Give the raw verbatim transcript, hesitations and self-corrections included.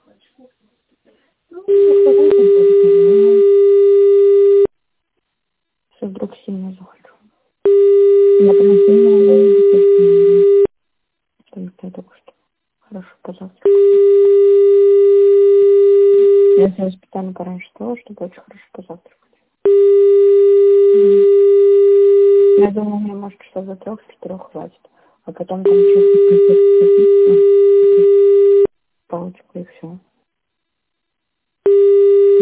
Ну, если вдруг сильно захочу. Я прям сильно надеюсь, что я только что хорошо позавтракала. Я себе специально пораньше сказала, чтобы очень хорошо позавтракать. Я думаю, мне может часов за трех, с четырех хватит. А потом там чуть-чуть палочку и все.